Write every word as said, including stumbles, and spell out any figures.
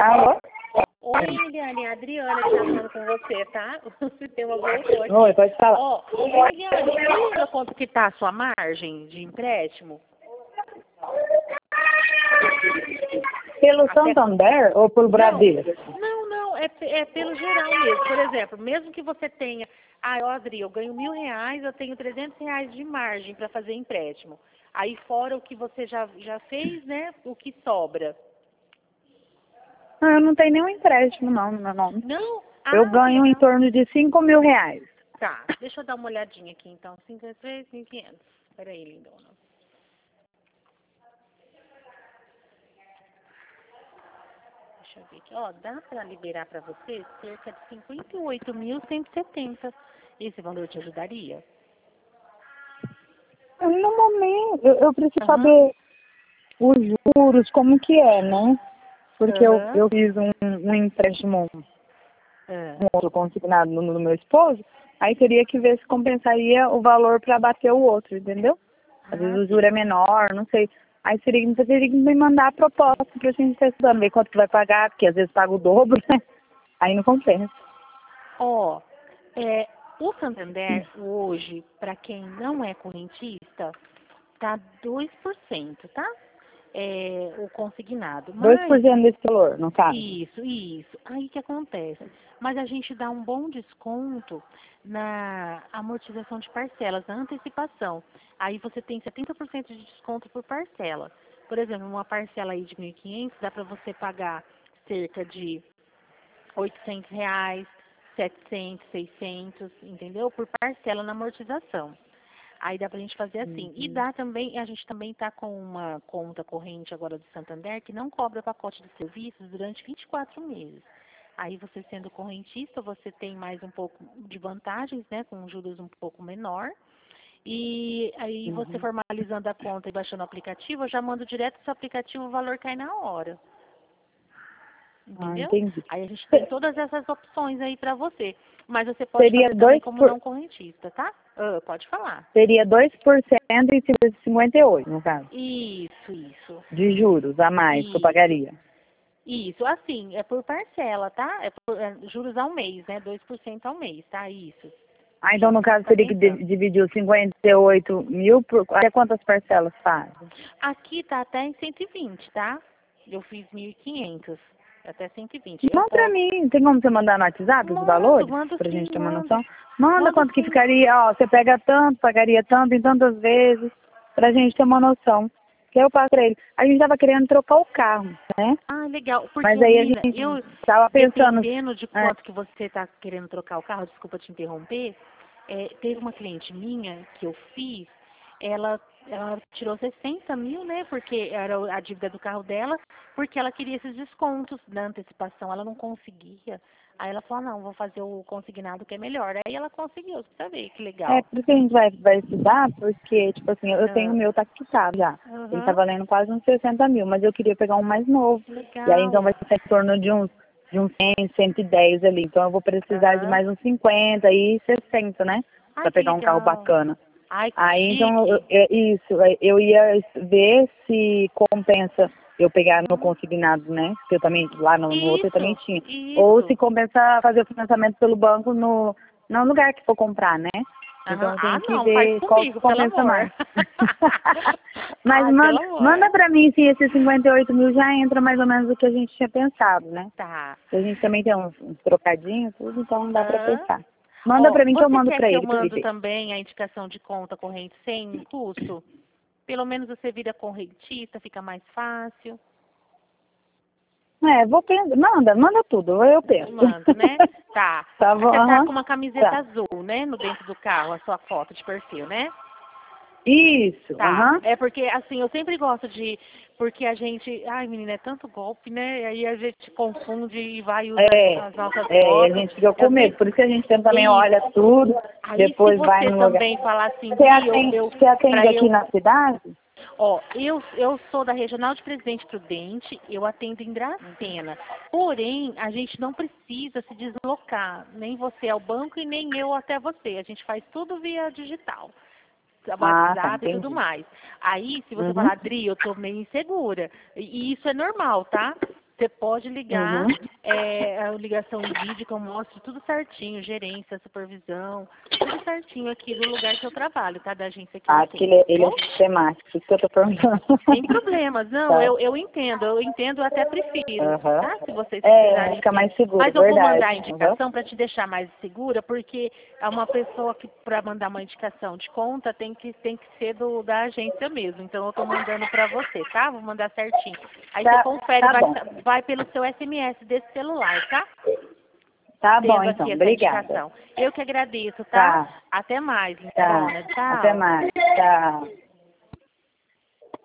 Alô? Oi, Eliane, a Adriana que tá falando com você, tá? O sistema voltou aqui. Oi, pode falar. Ó, ô, Eliane, você lembra quanto que tá a sua margem de empréstimo? Pelo Até... Santander ou pelo Bradesco? Não, não, é, é pelo geral mesmo. Por exemplo, mesmo que você tenha... Ah, ó, Adri, eu ganho mil reais, eu tenho trezentos reais de margem para fazer empréstimo. Aí fora o que você já, já fez, né? O que sobra. Não, eu não tenho nenhum empréstimo, não, no meu nome. Não? Ah, Eu ganho legal. em torno de cinco mil reais. Tá, deixa eu dar uma olhadinha aqui, então. cinco mil e quinhentos. Peraí, lindona. Deixa eu ver aqui. Ó, dá pra liberar pra você cerca de cinquenta e oito mil cento e setenta. Esse valor te ajudaria? No momento, eu, eu preciso Aham. saber os juros, como que é, né? Porque eu, Aham. eu fiz um, um empréstimo, Ah. um outro consignado no, no meu esposo, aí teria que ver se compensaria o valor para bater o outro, entendeu? Às vezes Ah, o sim. juro é menor, não sei. Aí seria, você teria que me mandar a proposta pra gente estar estudando, ver quanto que vai pagar, porque às vezes paga o dobro, né? Aí não compensa. Ó, é, o Santander hoje, para quem não é correntista, tá dois por cento, tá? É, o consignado. dois por Mas, cento desse valor, no caso. isso, isso. Aí que acontece? Mas a gente dá um bom desconto na amortização de parcelas, na antecipação. Aí você tem setenta por cento de desconto por parcela. Por exemplo, uma parcela aí de mil e quinhentos dá para você pagar cerca de oitocentos reais, setecentos, seiscentos, entendeu? Por parcela na amortização. Aí dá pra gente fazer assim. E Uhum. dá também, a gente também tá com uma conta corrente agora do Santander que não cobra pacote de serviços durante vinte e quatro meses. Aí você sendo correntista, você tem mais um pouco de vantagens, né? Com juros um pouco menor. E aí você Uhum. formalizando a conta e baixando o aplicativo, eu já mando direto pro seu aplicativo, o valor cai na hora. Ah, Entendeu? entendi. Aí a gente tem todas essas opções aí pra você. Mas você pode Seria fazer também dois como por, não correntista, tá? Ah, pode falar. seria dois por cento e cinquenta e oito, no caso, Isso, isso. de juros a mais que eu Isso. pagaria. Isso, assim, é por parcela, tá? É por é, juros ao mês, né? dois por cento ao mês, tá? Isso. Ah, então Isso, no tem que caso estar teria que pensando. di- dividir os cinquenta e oito mil por... Até quantas parcelas faz? Aqui tá até em cento e vinte, tá? Eu fiz mil e quinhentos, até cento e vinte. Eu Manda pra posso... mim, tem como você mandar no WhatsApp os Mando, valores? mando Pra sim, gente ter uma mando. noção? Manda Mando quanto que sim. ficaria, ó, você pega tanto, pagaria tanto em tantas vezes, pra gente ter uma noção. Que eu passo pra ele. A gente tava querendo trocar o carro, né? Ah, legal. Mas Porque, aí a menina, gente eu, tava pensando, dependendo de é, quanto que você está querendo trocar o carro, desculpa te interromper, é, teve uma cliente minha que eu fiz, ela, ela tirou sessenta mil, né? Porque era a dívida do carro dela, porque ela queria esses descontos na antecipação, ela não conseguia. Aí ela falou, ah, não, vou fazer o consignado que é melhor. Aí ela conseguiu, você precisa ver que é legal. por isso que a gente vai, vai estudar, porque, tipo assim, eu tenho o Ah, meu, tá quitado já. Ele tá aham, valendo quase uns sessenta mil, mas eu queria pegar um mais novo. E aí então legal. vai ser em torno de uns, de uns cem, cento e dez ali. Então eu vou precisar de Aham. mais uns cinquenta e sessenta, né? Ai, Pra que pegar um carro legal. bacana. Ai, que Aí então, eu- chique. é isso, é, eu ia ver se compensa eu pegar no Uhum. consignado, né? Que eu também, lá no, no outro eu também Isso, tinha. Ou se isso. compensa fazer o financiamento pelo banco no, no lugar que for comprar, né? Então Aham. eu Ah, tenho que não, faz ver qual que comigo, pelo compensa amor. mais. Mas Ai, pelo manda, manda amor. pra mim se esses cinquenta e oito mil já entra mais ou menos o que a gente tinha pensado, né? Tá. A gente também tem uns, uns trocadinhos, tudo, então dá pra Aham. pensar. Manda Ó, pra mim que eu você mando quer pra que eu ele, pra ele mando ver. também a indicação de conta corrente sem custo? Pelo menos você vira correntista, fica mais fácil. É, vou pensar. Manda, manda tudo, eu Eu penso. mando, né? Tá. Tá bom, Você tá aham. com uma camiseta Tá. azul, né? No dentro do carro, a sua foto de perfil, né? Isso, Tá. aham. É porque, assim, eu sempre gosto de... Porque a gente... Ai, menina, é tanto golpe, né? E aí a gente confunde e vai e usa É, as nossas é, e a fotos. gente fica com Eu medo, sempre... por isso que a gente sempre também olha Isso. tudo, Aí, se depois vai você no lugar. também falar assim, Você Dri, eu... atende, eu você atende pra aqui eu... na cidade? Ó, eu, eu sou da Regional de Presidente Prudente, eu atendo em Dracena. Porém, a gente não precisa se deslocar, nem você ao banco e nem eu até você. A gente faz tudo via digital. Ah, tá, WhatsApp e tudo entendi. mais. Aí, se você Uhum. falar, Dri, eu tô meio insegura. E e isso é normal, tá? Você pode ligar, Uhum. é, a ligação em vídeo que eu mostro tudo certinho, gerência, supervisão, tudo certinho aqui do lugar que eu trabalho, tá? Da agência que eu Ah, que atendo, ele, tá ele é bom? sistemático, isso que eu tô perguntando. Sem problemas, não, Tá. eu, eu entendo, eu entendo, eu até prefiro, Aham. tá? Se vocês É, precisarem fica sim. mais seguro, Mas eu vou verdade. mandar a Aham. indicação para te deixar mais segura, porque é uma pessoa que, para mandar uma indicação de conta, tem que, tem que ser do, da agência mesmo. Então eu tô mandando para você, tá? Vou mandar certinho. Aí você Tá, confere, tá vai, bom. vai pelo seu S M S desse celular, tá? Tá bom, Tendo então. aqui essa Obrigada. indicação. Eu que agradeço, tá? Tá, Até mais, tá. Lindona. Até Tchau. mais. Tchau.